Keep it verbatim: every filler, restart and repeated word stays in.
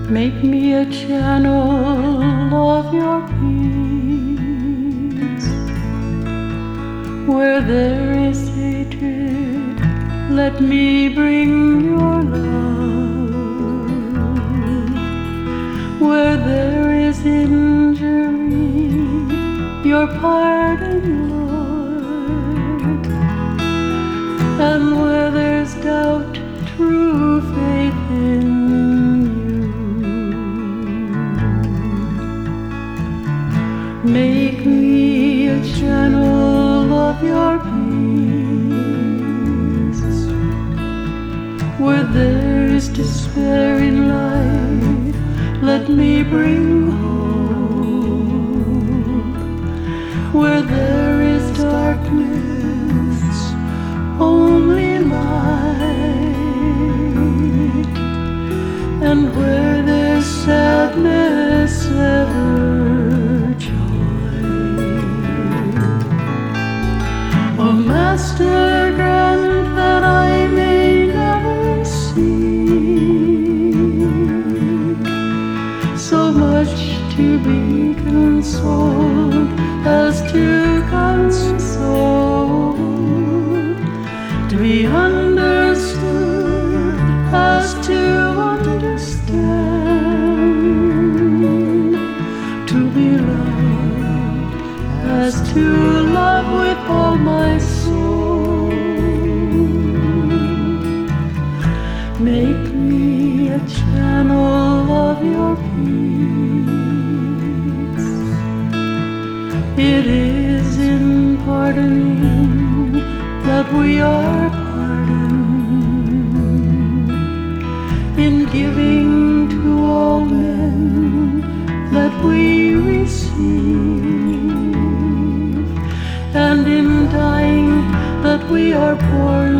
Make me a channel of your peace. Where there is hatred, let me bring your love. Where there is injury, your pardon, Lord. And where there's doubt, true faith in you. Make me a channel of your peace. Where there is despair in life, let me bring hope. Where there is darkness, only light. And where there's sadness, ever joy. Oh, Master, grant that I may never seek so much to be consoled as to console, to be understood as to understand, to be loved as to love with all my soul. Make me a channel of your peace. It is in pardoning that we are pardoned, in giving to all men that we receive, and in dying that we are born